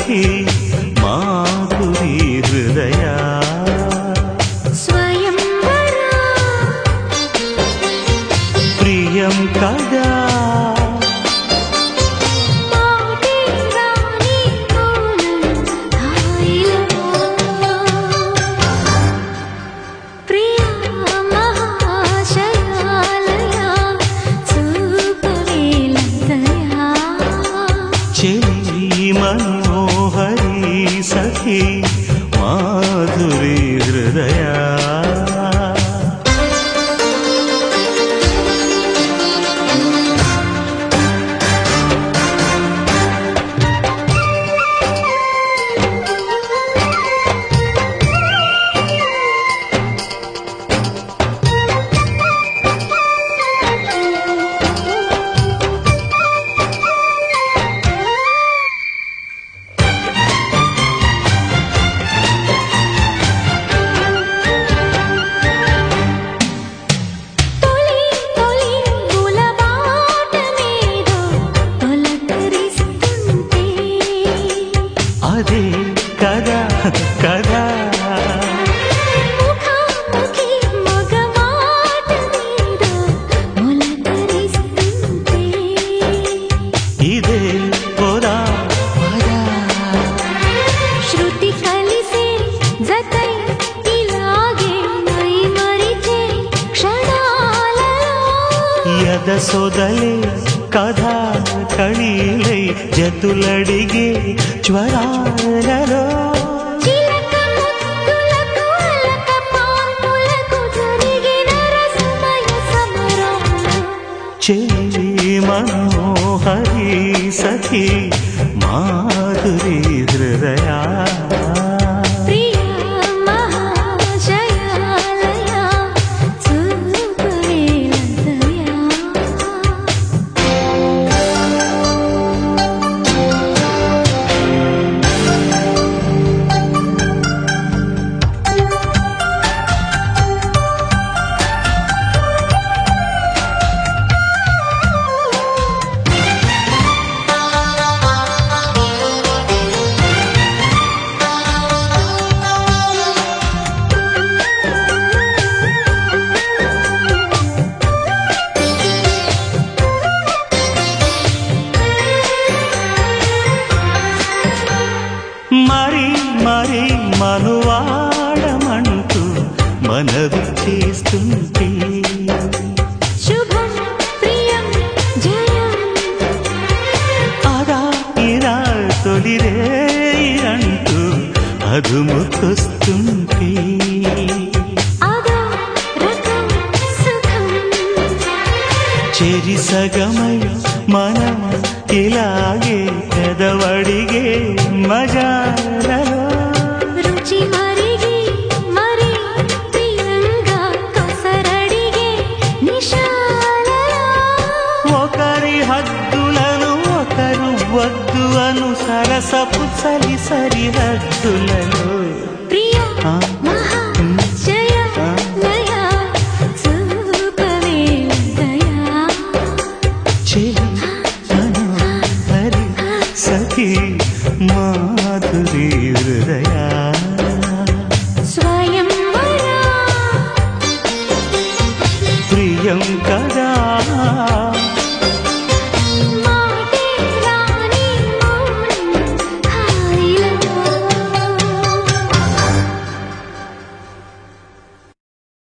सखी माधुरी हृदया स्वयंवरा प्रियं कदा मनोहरी सखी माधुरी हृदया అదే కదా కదా ముఖాముఖి మగమాట మీద మొలకరిస్తుంటే ఇదే పోదా పదా శృతి కలిసే జతై ఇలాగే మై మరిచే క్షణాలలో యద సొదలే కథా కళీలై జతులడిగే జ్వరాలలో చిలక ముద్దులకు అలక పాన్పులకు జరిగిన రసమయ సమరాలు చెలి మనోహరి సఖి మాధురి హృదయా ప్రియ మహాశయాలయ చూపవేలదయా మరి మరి మనువాడమంటూ మనవి చేస్తుంటే శుభం ప్రియం జయం అదా ఇరా తొలిరే అంటూ అదుముకొస్తుంటే అదో రకం సుఖం చెరి సగమై మనం ఇలాగే పెదవడిగే మజాలలో రుచి మరిగి మరి ప్రియంగా కొసరడిగే నిశాలలో ఒకరి హద్దులను ఒకరు వద్దు అను సరసపు చలి సరిహద్దులలో ప్రియ ఆ, మహాశయాలయ చూపవేలదయా చెలి మనోహరి సఖి మాధురి హృదయా స్వయంవరా ప్రియం కదా